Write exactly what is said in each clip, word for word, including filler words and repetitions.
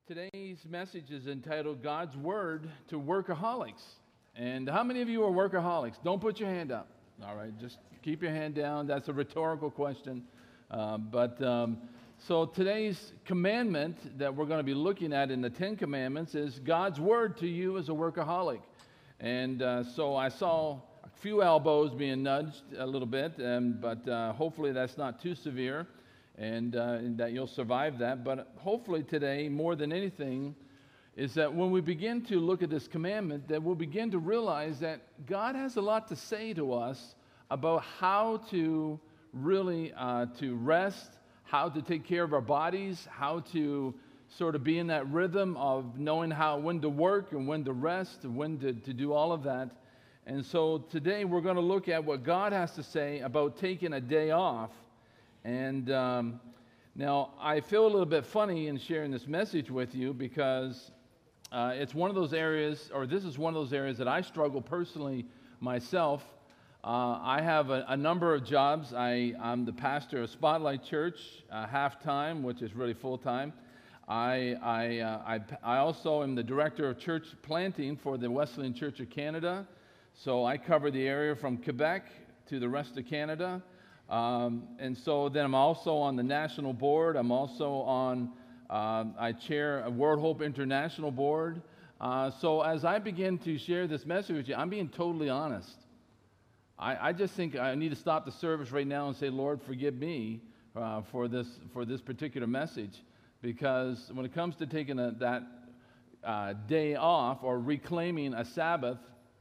Today's message is entitled God's Word to Workaholics. And how many of you are workaholics? Don't put your hand up. All right, just keep your hand down. That's a rhetorical question. Uh, but um, so today's commandment that we're going to be looking at in the Ten Commandments is God's Word to you as a workaholic. And uh, so I saw a few elbows being nudged a little bit, um, but uh, hopefully that's not too severe. And, uh, and that you'll survive that. But hopefully today, more than anything, is that when we begin to look at this commandment, that we'll begin to realize that God has a lot to say to us about how to really uh, to rest, how to take care of our bodies, how to sort of be in that rhythm of knowing how when to work and when to rest and when to, to do all of that. And so today we're going to look at what God has to say about taking a day off. And um, now I feel a little bit funny in sharing this message with you because uh, it's one of those areas, or this is one of those areas that I struggle personally myself. Uh, I have a, a number of jobs. I, I'm the pastor of Spotlight Church, uh, half-time, which is really full-time. I, I, uh, I, I also am the director of church planting for the Wesleyan Church of Canada. So I cover the area from Quebec to the rest of Canada. Um, and so then I'm also on the national board. I'm also on, uh, I chair a World Hope International board. Uh, so as I begin to share this message with you, I'm being totally honest. I, I just think I need to stop the service right now and say, Lord, forgive me uh, for this for this particular message. Because when it comes to taking a, that uh, day off or reclaiming a Sabbath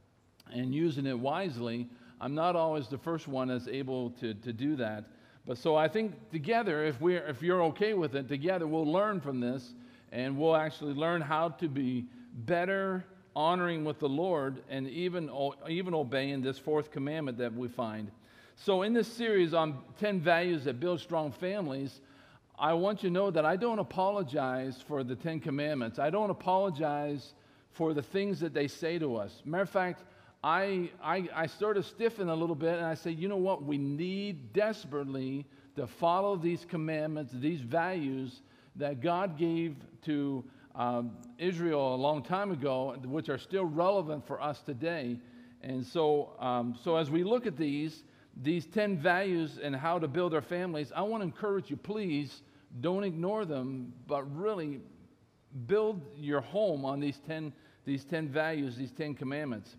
and using it wisely, I'm not always the first one that's able to, to do that. But so I think together, if we're if you're okay with it, together we'll learn from this, and we'll actually learn how to be better honoring with the Lord and even, even obeying this fourth commandment that we find. So in this series on ten values that build strong families, I want you to know that I don't apologize for the Ten Commandments. I don't apologize for the things that they say to us. Matter of fact, I, I, I sort of stiffen a little bit and I say, you know what, we need desperately to follow these commandments, these values that God gave to um, Israel a long time ago, which are still relevant for us today. And so, um, so as we look at these, these ten values and how to build our families, I want to encourage you, please don't ignore them, but really build your home on these ten, these ten values, these ten commandments.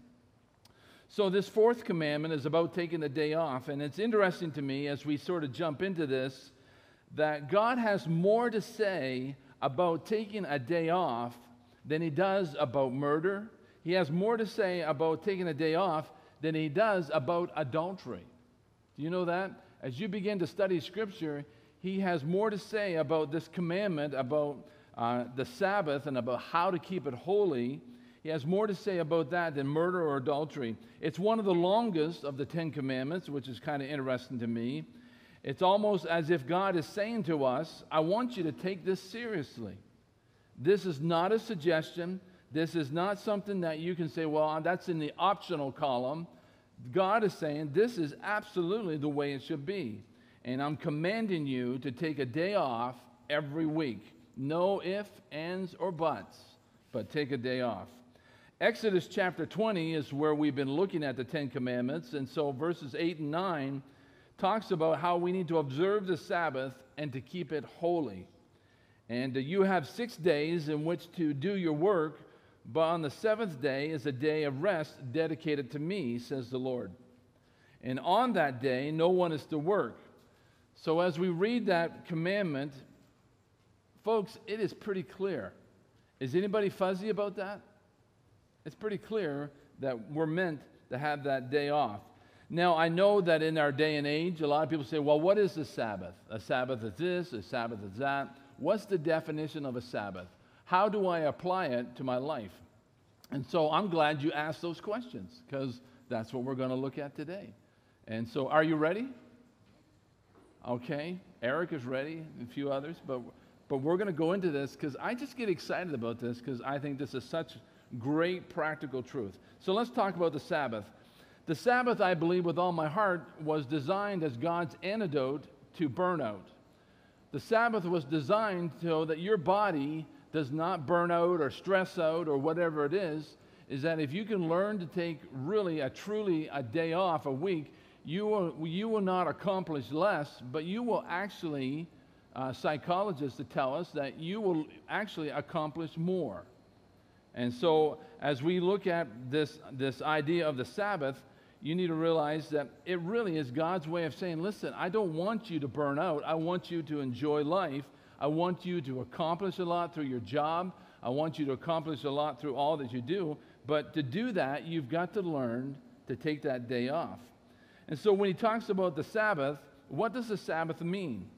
So this fourth commandment is about taking a day off, and it's interesting to me as we sort of jump into this that God has more to say about taking a day off than he does about murder. He has more to say about taking a day off than he does about adultery. Do you know that? As you begin to study Scripture, he has more to say about this commandment, about uh, the Sabbath, and about how to keep it holy. He has more to say about that than murder or adultery. It's one of the longest of the Ten Commandments, which is kind of interesting to me. It's almost as if God is saying to us, I want you to take this seriously. This is not a suggestion. This is not something that you can say, well, that's in the optional column. God is saying this is absolutely the way it should be. And I'm commanding you to take a day off every week. No ifs, ands, or buts, but take a day off. Exodus chapter twenty is where we've been looking at the Ten Commandments, and so verses eight and nine talks about how we need to observe the Sabbath and to keep it holy. And uh, you have six days in which to do your work, but on the seventh day is a day of rest dedicated to me, says the Lord. And on that day no one is to work. So as we read that commandment, folks, it is pretty clear. Is anybody fuzzy about that? It's pretty clear that we're meant to have that day off. Now, I know that in our day and age, a lot of people say, well, what is a Sabbath? A Sabbath is this, a Sabbath is that. What's the definition of a Sabbath? How do I apply it to my life? And so I'm glad you asked those questions, because that's what we're going to look at today. And so are you ready? Okay, Eric is ready, and a few others, but, but we're going to go into this because I just get excited about this because I think this is such great practical truth. So let's talk about the Sabbath. The Sabbath, I believe with all my heart, was designed as God's antidote to burnout. The Sabbath was designed so that your body does not burn out or stress out or whatever it is, is that if you can learn to take really a truly a day off a week, you will, you will not accomplish less, but you will actually, uh, psychologists tell us that you will actually accomplish more. And so as we look at this, this idea of the Sabbath, you need to realize that it really is God's way of saying, listen, I don't want you to burn out. I want you to enjoy life. I want you to accomplish a lot through your job. I want you to accomplish a lot through all that you do. But to do that, you've got to learn to take that day off. And so when he talks about the Sabbath, what does the Sabbath mean?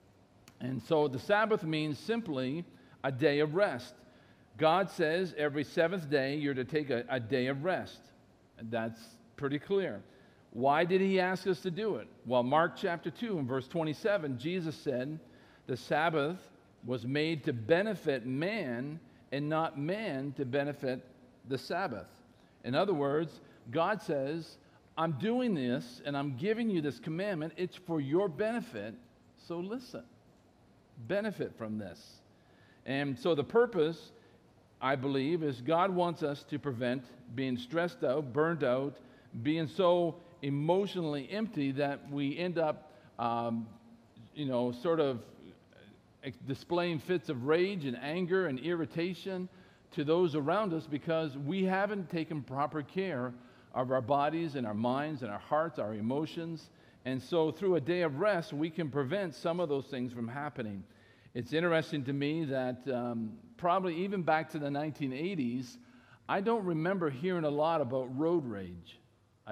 And so the Sabbath means simply a day of rest. God says every seventh day you're to take a, a day of rest. And that's pretty clear. Why did he ask us to do it? Well, Mark chapter two and verse twenty-seven, Jesus said, the Sabbath was made to benefit man and not man to benefit the Sabbath. In other words, God says, I'm doing this and I'm giving you this commandment. It's for your benefit, so listen. Benefit from this. And so the purpose, I believe, is God wants us to prevent being stressed out, burned out, being so emotionally empty that we end up, um, you know, sort of displaying fits of rage and anger and irritation to those around us because we haven't taken proper care of our bodies and our minds and our hearts, our emotions. And so through a day of rest, we can prevent some of those things from happening. It's interesting to me that um, probably even back to the nineteen eighties, I don't remember hearing a lot about road rage. I,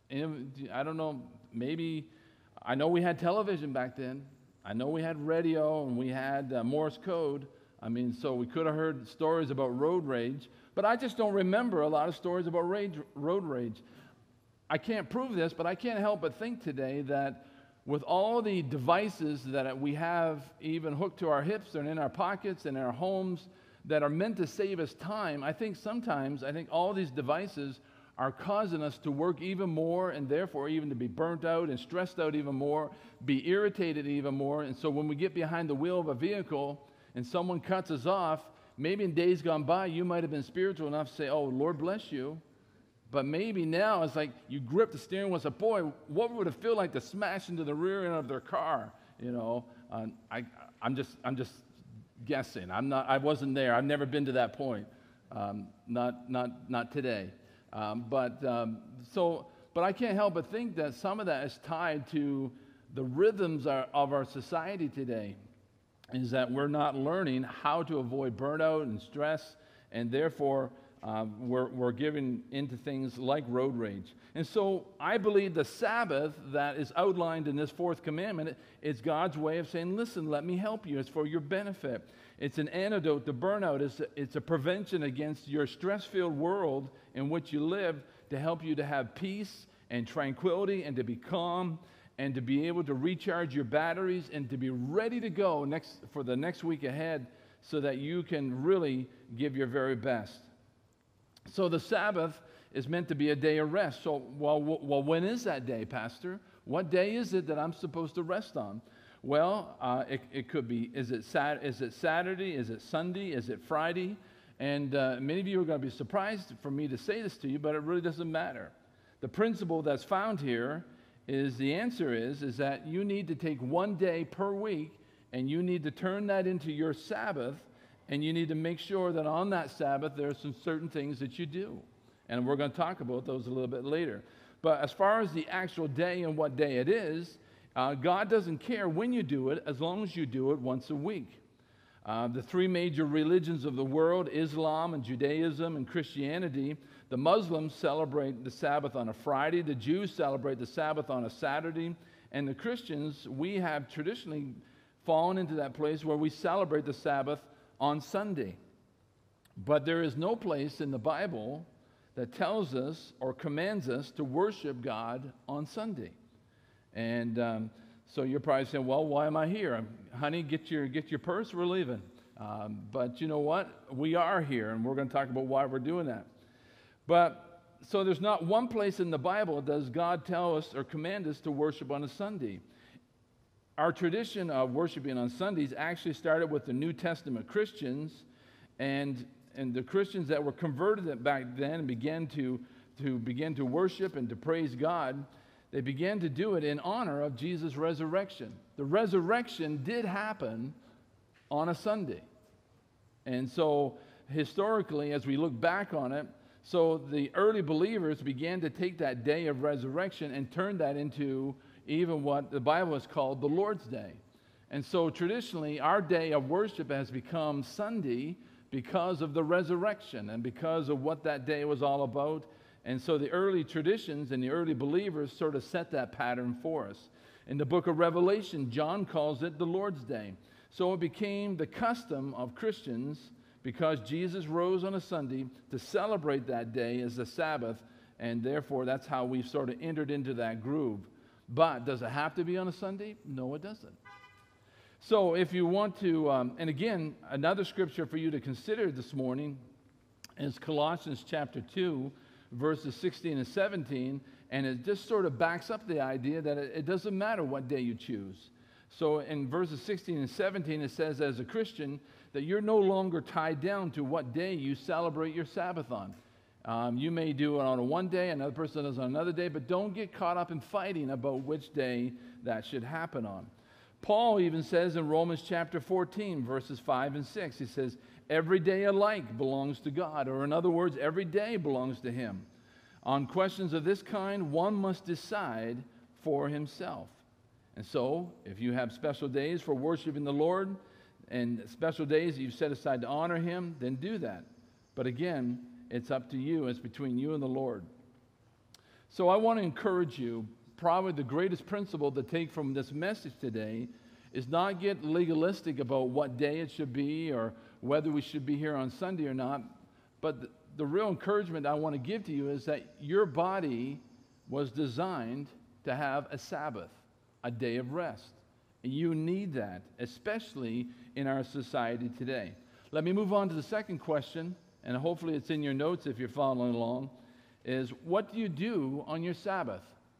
I don't know, maybe, I know we had television back then. I know we had radio and we had uh, Morse code. I mean, so we could have heard stories about road rage, but I just don't remember a lot of stories about rage, road rage. I can't prove this, but I can't help but think today that with all the devices that we have even hooked to our hips and in our pockets and in our homes that are meant to save us time, I think sometimes, I think all these devices are causing us to work even more and therefore even to be burnt out and stressed out even more, be irritated even more. And so when we get behind the wheel of a vehicle and someone cuts us off, maybe in days gone by you might have been spiritual enough to say, oh, Lord bless you. But maybe now it's like you grip the steering wheel and say, boy, what would it feel like to smash into the rear end of their car? You know, uh, I, I'm just, I'm just guessing. I'm not, I wasn't there. I've never been to that point. Um, not, not, not today. Um, but um, so, but I can't help but think that some of that is tied to the rhythms are, of our society today. Is that we're not learning how to avoid burnout and stress, and therefore um, we're, we're giving into things like road rage. And so I believe the Sabbath that is outlined in this fourth commandment is God's way of saying, listen, let me help you. It's for your benefit. It's an antidote to burnout. It's a, it's a prevention against your stress-filled world in which you live to help you to have peace and tranquility and to be calm and to be able to recharge your batteries and to be ready to go next for the next week ahead so that you can really give your very best. So the Sabbath is meant to be a day of rest. So, well, well when is that day, Pastor? What day is it that I'm supposed to rest on? Well, uh, it, it could be, is it, sat, is it Saturday? Is it Sunday? Is it Friday? And uh, many of you are going to be surprised for me to say this to you, but it really doesn't matter. The principle that's found here is the answer is, is that you need to take one day per week and you need to turn that into your Sabbath, and you need to make sure that on that Sabbath there are some certain things that you do. And we're going to talk about those a little bit later. But as far as the actual day and what day it is, uh, God doesn't care when you do it as long as you do it once a week. Uh, the three major religions of the world, Islam and Judaism and Christianity, the Muslims celebrate the Sabbath on a Friday, the Jews celebrate the Sabbath on a Saturday, and the Christians, we have traditionally fallen into that place where we celebrate the Sabbath on Sunday. But there is no place in the Bible that tells us or commands us to worship God on Sunday. And um, so you're probably saying, well, why am I here? I'm, honey, get your, get your purse, we're leaving. Um, but you know what? We are here, and we're going to talk about why we're doing that. But so there's not one place in the Bible does God tell us or command us to worship on a Sunday. Our tradition of worshiping on Sundays actually started with the New Testament Christians, And, and the Christians that were converted back then and began to, to begin to worship and to praise God, they began to do it in honor of Jesus' resurrection. The resurrection did happen on a Sunday. And so historically, as we look back on it, so the early believers began to take that day of resurrection and turn that into even what the Bible has called the Lord's Day. And so traditionally, our day of worship has become Sunday because of the resurrection and because of what that day was all about. And so the early traditions and the early believers sort of set that pattern for us. In the book of Revelation, John calls it the Lord's Day. So it became the custom of Christians, because Jesus rose on a Sunday, to celebrate that day as the Sabbath, and therefore that's how we've sort of entered into that groove. But does it have to be on a Sunday? No, it doesn't. So if you want to, um, and again, another scripture for you to consider this morning is Colossians chapter two, verses sixteen and seventeen, and it just sort of backs up the idea that it, it doesn't matter what day you choose. So in verses sixteen and seventeen, it says, as a Christian, that you're no longer tied down to what day you celebrate your Sabbath on. Um, you may do it on a one day, another person does it on another day, but don't get caught up in fighting about which day that should happen on. Paul even says in Romans chapter fourteen, verses five and six, he says, every day alike belongs to God, or in other words, every day belongs to Him. On questions of this kind, one must decide for himself. And so, if you have special days for worshiping the Lord, and special days that you've set aside to honor Him, then do that. But again, it's up to you. It's between you and the Lord. So I want to encourage you, probably the greatest principle to take from this message today is not get legalistic about what day it should be or whether we should be here on Sunday or not. But the, the real encouragement I want to give to you is that your body was designed to have a Sabbath, a day of rest. And you need that, especially in our society today. Let me move on to the second question, and hopefully it's in your notes if you're following along, is what do you do on your Sabbath?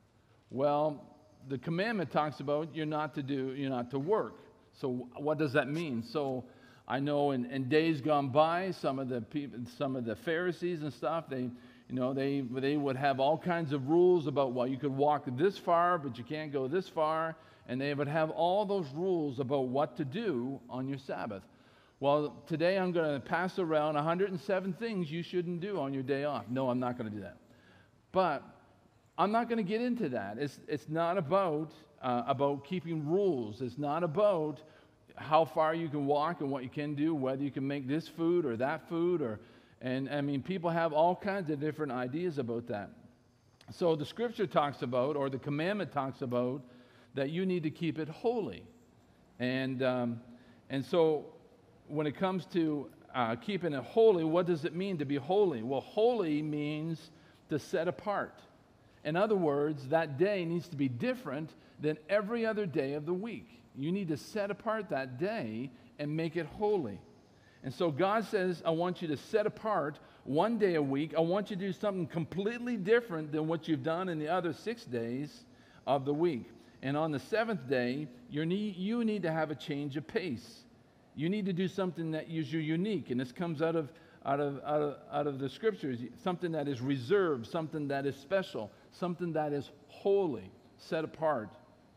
Well, the commandment talks about you're not to do, you're not to work. So what does that mean? So I know in, in days gone by, some of the people, some of the Pharisees and stuff, they, you know, they they would have all kinds of rules about, well, you could walk this far, but you can't go this far. And they would have all those rules about what to do on your Sabbath. Well, today I'm going to pass around one hundred seven things you shouldn't do on your day off. No, I'm not going to do that. But I'm not going to get into that. It's, it's not about, uh, about keeping rules. It's not about how far you can walk and what you can do, whether you can make this food or that food. Or, and I mean, people have all kinds of different ideas about that. So the scripture talks about, or the commandment talks about, that you need to keep it holy. And, um, and so when it comes to uh, keeping it holy, what does it mean to be holy? Well, holy means to set apart. In other words, that day needs to be different than every other day of the week. You need to set apart that day and make it holy. And so God says, I want you to set apart one day a week. I want you to do something completely different than what you've done in the other six days of the week. And on the seventh day, you need, you need to have a change of pace. You need to do something that is unique. And this comes out of, out of, out of, out of the scriptures. Something that is reserved, something that is special, something that is holy, set apart.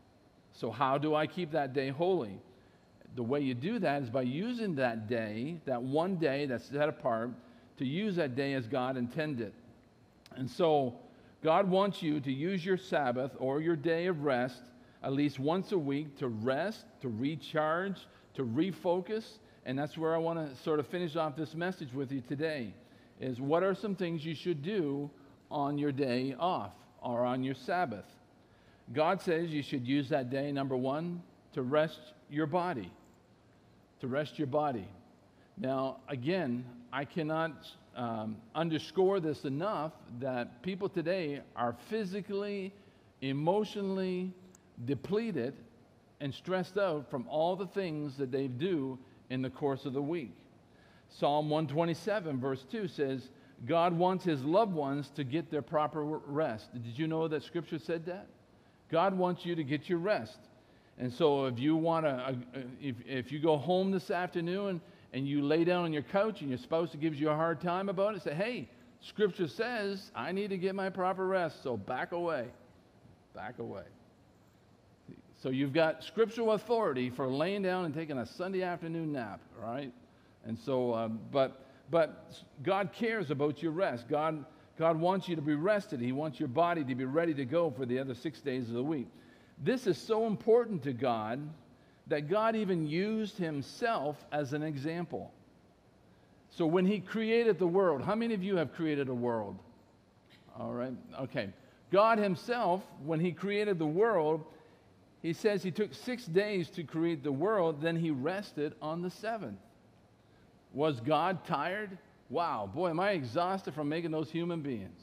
So how do I keep that day holy? The way you do that is by using that day, that one day that's set apart, to use that day as God intended. And so God wants you to use your Sabbath or your day of rest at least once a week to rest, to recharge, to refocus. And that's where I want to sort of finish off this message with you today, is what are some things you should do on your day off or on your Sabbath? God says you should use that day, number one, to rest your body. To rest your body. Now, again, I cannot um, underscore this enough that people today are physically, emotionally depleted and stressed out from all the things that they do in the course of the week. Psalm one twenty-seven, verse two says, God wants His loved ones to get their proper rest. Did you know that Scripture said that? God wants you to get your rest. And so if you want to, uh, if, if you go home this afternoon and you lay down on your couch and your spouse gives you a hard time about it, say, hey, Scripture says I need to get my proper rest, so back away. Back away. So you've got scriptural authority for laying down and taking a Sunday afternoon nap, all right? And so, um, but but God cares about your rest. God God wants you to be rested. He wants your body to be ready to go for the other six days of the week. This is so important to God that God even used himself as an example. So when he created the world, how many of you have created a world? All right, okay. God himself, when he created the world, he says he took six days to create the world, then he rested on the seventh. Was God tired? Wow, boy, am I exhausted from making those human beings.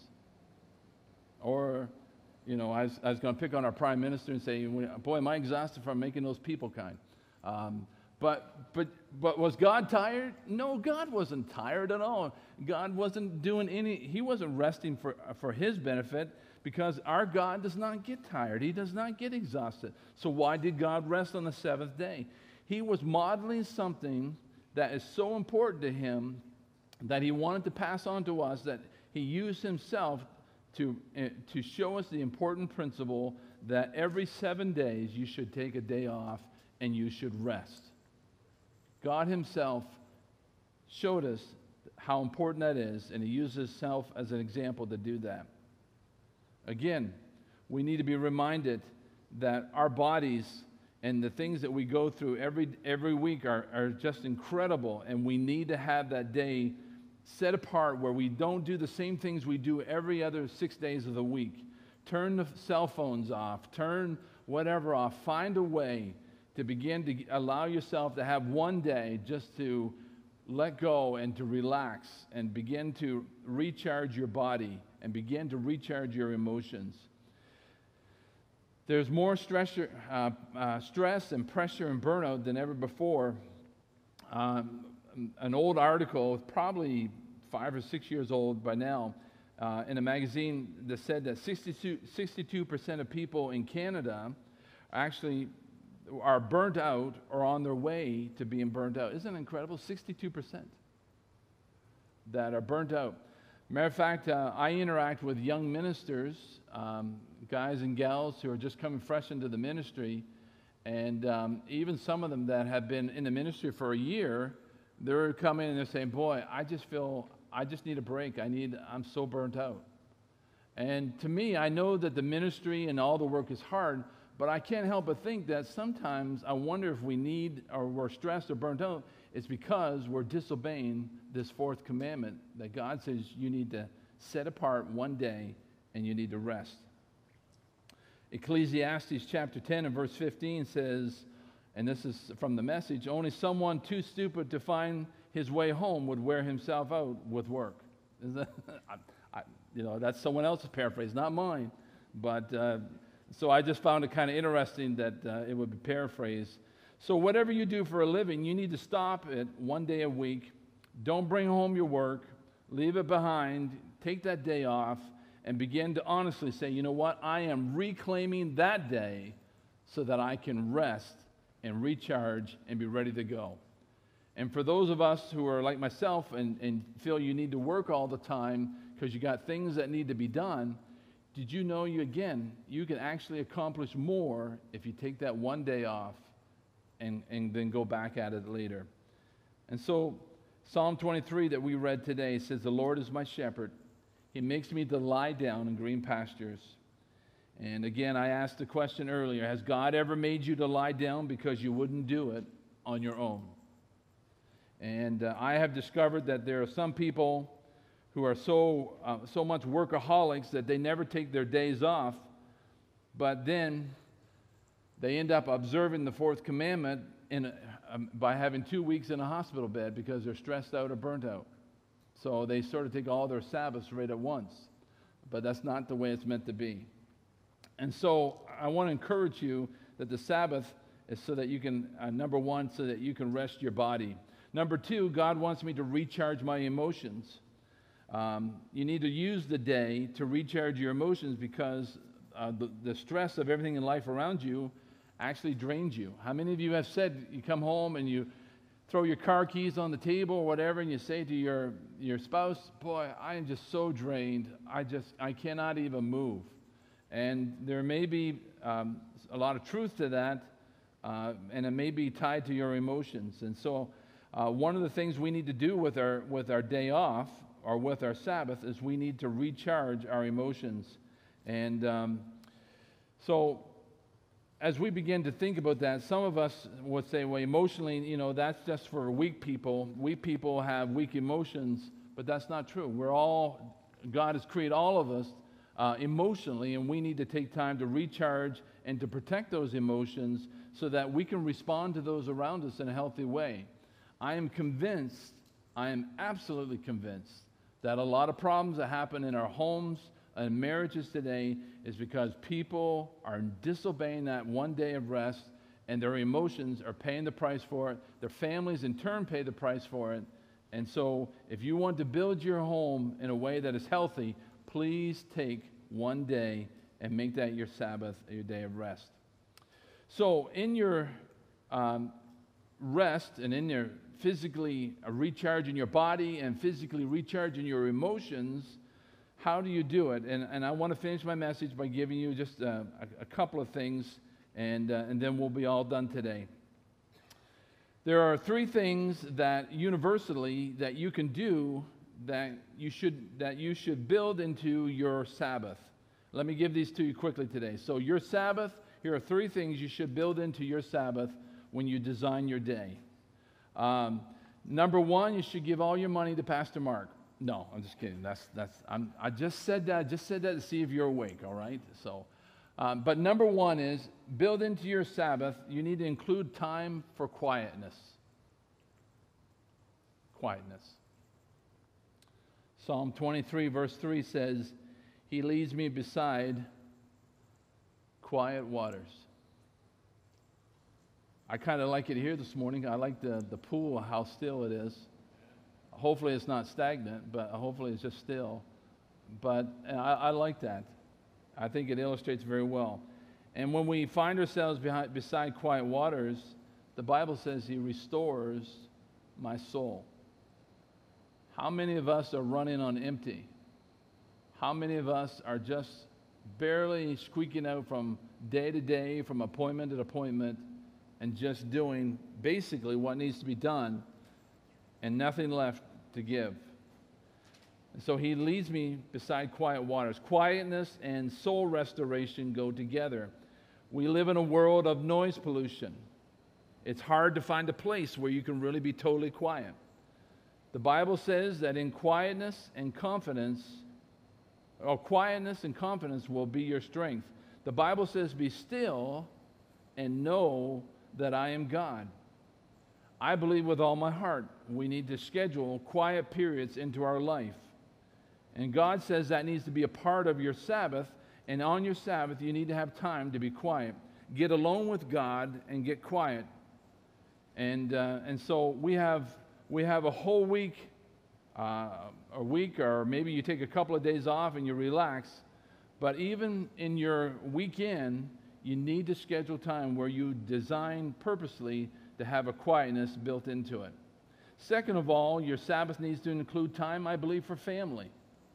Or, you know, I was, I was going to pick on our prime minister and say, boy, am I exhausted from making those people kind. Um, but, but, but was God tired? No, God wasn't tired at all. God wasn't doing any, he wasn't resting for, for his benefit, because our God does not get tired. He does not get exhausted. So why did God rest on the seventh day? He was modeling something that is so important to him that he wanted to pass on to us, that he used himself to, uh, to show us the important principle that every seven days you should take a day off and you should rest. God himself showed us how important that is, and he used himself as an example to do that. Again, we need to be reminded that our bodies and the things that we go through every, every week are, are just incredible, and we need to have that day set apart where we don't do the same things we do every other six days of the week. Turn the cell phones off, turn whatever off, find a way to begin to allow yourself to have one day just to let go and to relax and begin to recharge your body and begin to recharge your emotions. There's more stress, uh, uh, stress and pressure and burnout than ever before. Um, an old article, probably five or six years old by now, uh, in a magazine that said that sixty-two percent of people in Canada actually are burnt out or on their way to being burnt out. Isn't it incredible? sixty-two percent that are burnt out. Matter of fact, uh, I interact with young ministers, um, guys and gals who are just coming fresh into the ministry, and um, even some of them that have been in the ministry for a year, they're coming and they're saying, boy, I just feel, I just need a break. I need, I'm so burnt out. And to me, I know that the ministry and all the work is hard, but I can't help but think that sometimes I wonder if we need, or we're stressed or burnt out, it's because we're disobeying this fourth commandment that God says you need to set apart one day and you need to rest. Ecclesiastes chapter ten and verse fifteen says, and this is from the Message, only someone too stupid to find his way home would wear himself out with work. Is that, I, I, you know, that's someone else's paraphrase, not mine. But uh, so I just found it kind of interesting that uh, it would be paraphrased. So whatever you do for a living, you need to stop it one day a week. Don't bring home your work. Leave it behind. Take that day off and begin to honestly say, you know what? I am reclaiming that day so that I can rest and recharge and be ready to go. And for those of us who are like myself and, and feel you need to work all the time because you got things that need to be done, did you know you, again, you can actually accomplish more if you take that one day off and, and then go back at it later. And so Psalm twenty-three that we read today says, the Lord is my shepherd. He makes me to lie down in green pastures. And again, I asked the question earlier, has God ever made you to lie down because you wouldn't do it on your own? And uh, I have discovered that there are some people who are so, uh, so much workaholics that they never take their days off, but then they end up observing the fourth commandment in a, um, by having two weeks in a hospital bed because they're stressed out or burnt out. So they sort of take all their Sabbaths right at once, but that's not the way it's meant to be. And so I want to encourage you that the Sabbath is so that you can, uh, number one, so that you can rest your body. Number two, God wants me to recharge my emotions. Um, you need to use the day to recharge your emotions because uh, the, the stress of everything in life around you actually drains you. How many of you have said you come home and you throw your car keys on the table or whatever, and you say to your, your spouse, boy, I am just so drained. I just, I cannot even move. And there may be um, a lot of truth to that, uh, and it may be tied to your emotions. And so uh, one of the things we need to do with our, with our day off or with our Sabbath is we need to recharge our emotions. And um, so as we begin to think about that, some of us would say, well, emotionally, you know, that's just for weak people. Weak people have weak emotions, but that's not true. We're all, God has created all of us uh, emotionally, and we need to take time to recharge and to protect those emotions so that we can respond to those around us in a healthy way. I am convinced, I am absolutely convinced that a lot of problems that happen in our homes and marriages today is because people are disobeying that one day of rest, and their emotions are paying the price for it. Their families in turn pay the price for it. And so if you want to build your home in a way that is healthy, please take one day and make that your Sabbath, your day of rest. So in your um, rest and in your physically recharging your body and physically recharging your emotions, how do you do it? And, and I want to finish my message by giving you just uh, a, a couple of things, and, uh, and then we'll be all done today. There are three things that universally that you can do that you should, that you should build into your Sabbath. Let me give these to you quickly today. So your Sabbath, here are three things you should build into your Sabbath when you design your day. Um, number one, you should give all your money to Pastor Mark. No, I'm just kidding. That's that's. I'm, I just said that. I just said that to see if you're awake. All right. So, um, but number one is build into your Sabbath. You need to include time for quietness. Quietness. Psalm twenty-three, verse three says, "He leads me beside quiet waters." I kind of like it here this morning. I like the the pool, how still it is. Hopefully it's not stagnant, but hopefully it's just still. But I, I like that. I think it illustrates very well. And when we find ourselves behind, beside quiet waters, the Bible says He restores my soul. How many of us are running on empty? How many of us are just barely squeaking out from day to day, from appointment to appointment, and just doing basically what needs to be done, and nothing left to give? And so He leads me beside quiet waters. Quietness and soul restoration go together. We live in a world of noise pollution. It's hard to find a place where you can really be totally quiet. The Bible says that in quietness and confidence, or quietness and confidence will be your strength. The Bible says, "Be still and know that I am God." I believe with all my heart we need to schedule quiet periods into our life. And God says that needs to be a part of your Sabbath, and on your Sabbath you need to have time to be quiet. Get alone with God and get quiet. And uh, and so we have we have a whole week, uh, a week, or maybe you take a couple of days off and you relax. But even in your weekend, you need to schedule time where you design purposely to have a quietness built into it. Second of all, your Sabbath needs to include time, I believe, for family.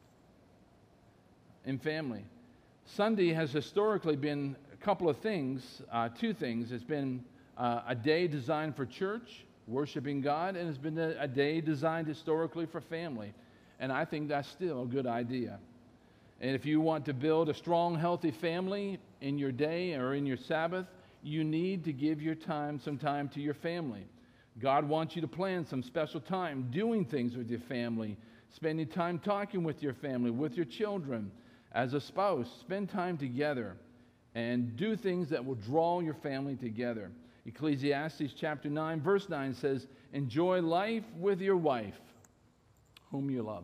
In family. Sunday has historically been a couple of things, uh, two things. It's been uh, a day designed for church, worshiping God, and it's been a, a day designed historically for family. And I think that's still a good idea. And if you want to build a strong, healthy family in your day or in your Sabbath, you need to give your time, some time to your family. God wants you to plan some special time doing things with your family, spending time talking with your family, with your children. As a spouse, spend time together and do things that will draw your family together. Ecclesiastes chapter nine, verse nine says, "Enjoy life with your wife, whom you love."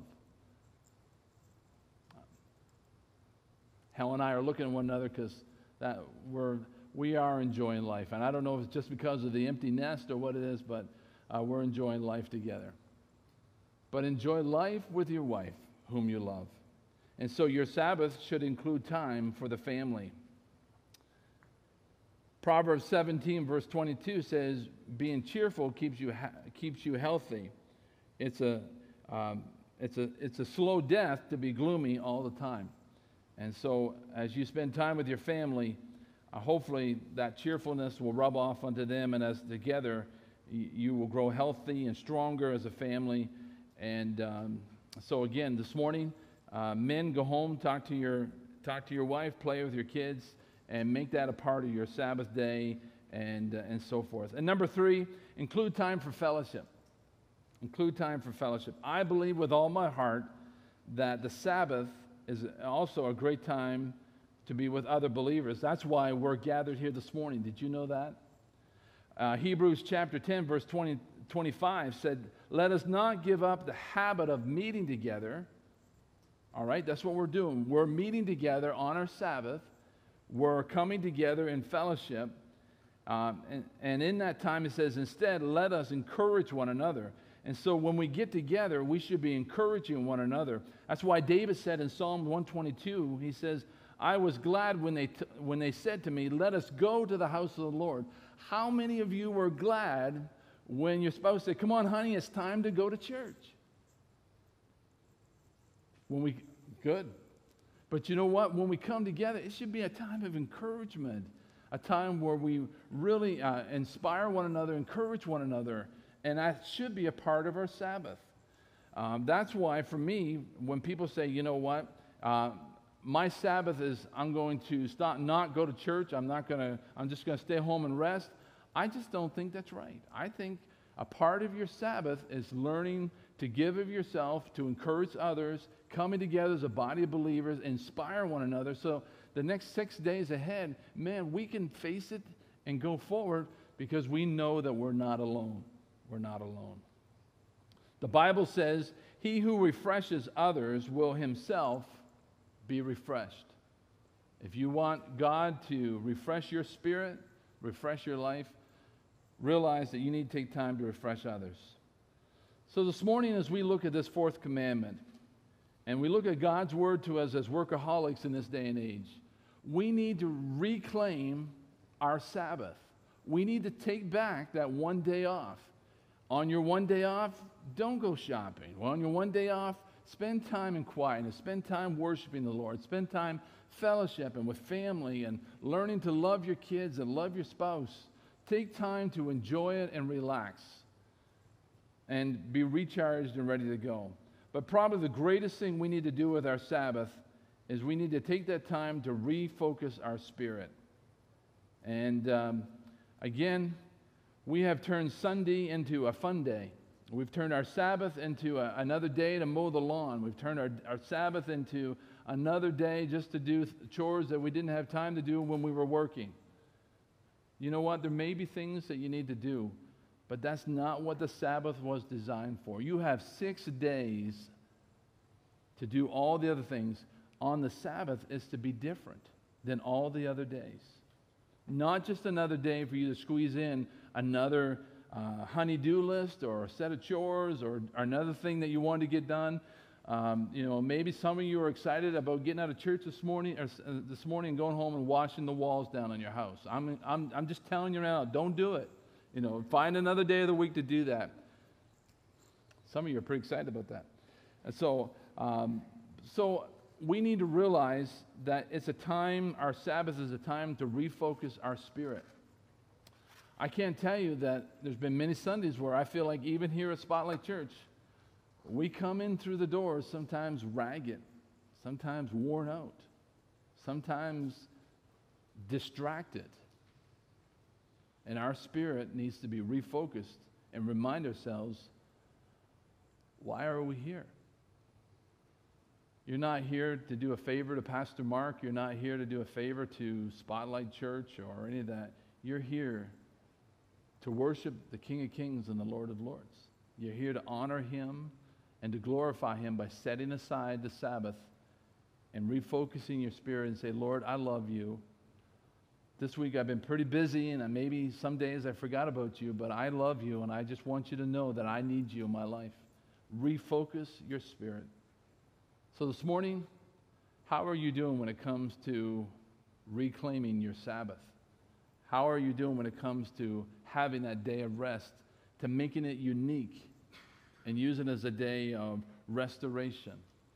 Helen and I are looking at one another because that we're we are enjoying life. And I don't know if it's just because of the empty nest or what it is, but uh, we're enjoying life together. But enjoy life with your wife, whom you love. And so your Sabbath should include time for the family. Proverbs seventeen, verse twenty-two says, being cheerful keeps you, ha- keeps you healthy. It's a, um, it's, a, it's a slow death to be gloomy all the time. And so as you spend time with your family, uh, hopefully that cheerfulness will rub off onto them, and as together y- you will grow healthy and stronger as a family. And um, so again, this morning, uh, men, go home, talk to your, talk to your wife, play with your kids, and make that a part of your Sabbath day, and, uh, and so forth. And number three, include time for fellowship. Include time for fellowship. I believe with all my heart that the Sabbath is also a great time to be with other believers. That's why we're gathered here this morning. Did you know that? Uh, Hebrews chapter ten, verse twenty, twenty-five said, let us not give up the habit of meeting together. All right, that's what we're doing. We're meeting together on our Sabbath. We're coming together in fellowship. Um, and, and in that time, it says, instead, let us encourage one another. And so when we get together, we should be encouraging one another. That's why David said in Psalm one twenty-two, he says, I was glad when they, t- when they said to me, let us go to the house of the Lord. How many of you were glad when your spouse said, come on, honey, it's time to go to church? When we, good. But you know what? When we come together, it should be a time of encouragement, a time where we really uh, inspire one another, encourage one another, and that should be a part of our Sabbath. Um, that's why, for me, when people say, you know what, uh, my Sabbath is I'm going to stop, not go to church, I'm not going to, I'm just going to stay home and rest, I just don't think that's right. I think a part of your Sabbath is learning to give of yourself, to encourage others, coming together as a body of believers, inspire one another. So the next six days ahead, man, we can face it and go forward because we know that we're not alone. We're not alone. The Bible says, he who refreshes others will himself be refreshed. If you want God to refresh your spirit, refresh your life, realize that you need to take time to refresh others. So this morning, as we look at this fourth commandment, and we look at God's word to us as workaholics in this day and age, we need to reclaim our Sabbath. We need to take back that one day off. On your one day off, don't go shopping. On your one day off, spend time in quietness, spend time worshiping the Lord, spend time fellowshipping with family and learning to love your kids and love your spouse. Take time to enjoy it and relax and be recharged and ready to go. But probably the greatest thing we need to do with our Sabbath is we need to take that time to refocus our spirit. And um, again, we have turned Sunday into a fun day. We've turned our Sabbath into a, another day to mow the lawn. We've turned our, our Sabbath into another day just to do chores that we didn't have time to do when we were working. You know what? There may be things that you need to do, but that's not what the Sabbath was designed for. You have six days to do all the other things. On the Sabbath is to be different than all the other days. Not just another day for you to squeeze in another uh, honey-do list or a set of chores or, or another thing that you want to get done. Um, you know, maybe some of you are excited about getting out of church this morning, or uh, this morning, and going home and washing the walls down on your house. I'm, I'm, I'm just telling you now, don't do it. You know, find another day of the week to do that. Some of you are pretty excited about that. And so, um, so we need to realize that it's a time, our Sabbath is a time to refocus our spirit. I can't tell you that there's been many Sundays where I feel like even here at Spotlight Church, we come in through the doors sometimes ragged, sometimes worn out, sometimes distracted. And our spirit needs to be refocused and remind ourselves, why are we here? You're not here to do a favor to Pastor Mark. You're not here to do a favor to Spotlight Church or any of that. You're here to worship the King of Kings and the Lord of Lords. You're here to honor him and to glorify him by setting aside the Sabbath and refocusing your spirit and say, Lord, I love you. This week I've been pretty busy, and maybe some days I forgot about you, but I love you, and I just want you to know that I need you in my life. Refocus your spirit. So this morning, how are you doing when it comes to reclaiming your Sabbath? How are you doing when it comes to having that day of rest, to making it unique and use it as a day of restoration?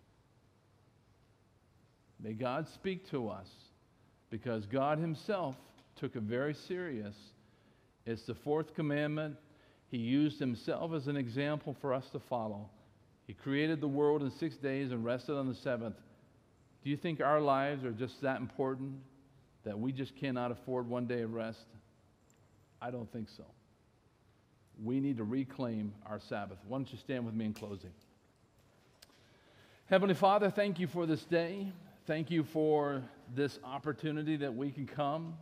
May God speak to us, because God himself took it very serious. It's the fourth commandment. He used himself as an example for us to follow. He created the world in six days and rested on the seventh. Do you think our lives are just that important that we just cannot afford one day of rest? I don't think so. We need to reclaim our Sabbath. Why don't you stand with me in closing? Heavenly Father, thank you for this day. Thank you for this opportunity that we can come.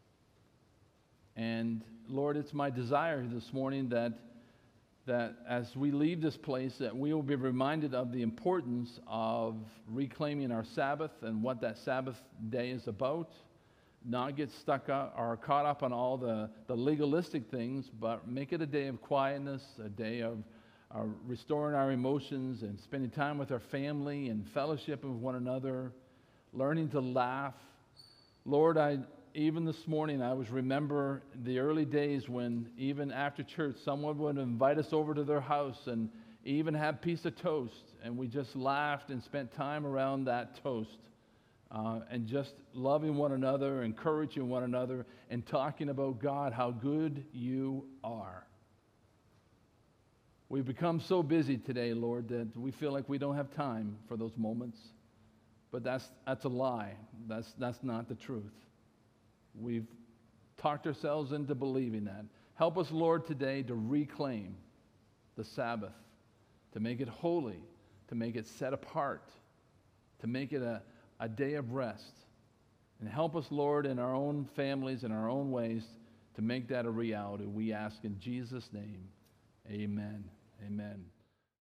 And Lord, it's my desire this morning that, that as we leave this place, that we will be reminded of the importance of reclaiming our Sabbath and what that Sabbath day is about. Not get stuck up or caught up on all the, the legalistic things, but make it a day of quietness, a day of uh, restoring our emotions and spending time with our family and fellowship with one another, learning to laugh. Lord, I even this morning I was remember the early days when even after church someone would invite us over to their house and even have a piece of toast, and we just laughed and spent time around that toast. Uh, and just loving one another, encouraging one another, and talking about God, how good you are. We've become so busy today, Lord, that we feel like we don't have time for those moments. But that's, that's a lie. That's, that's not the truth. We've talked ourselves into believing that. Help us, Lord, today to reclaim the Sabbath, to make it holy, to make it set apart, to make it a a day of rest. And help us, Lord, in our own families, in our own ways, to make that a reality. We ask in Jesus' name, amen. Amen.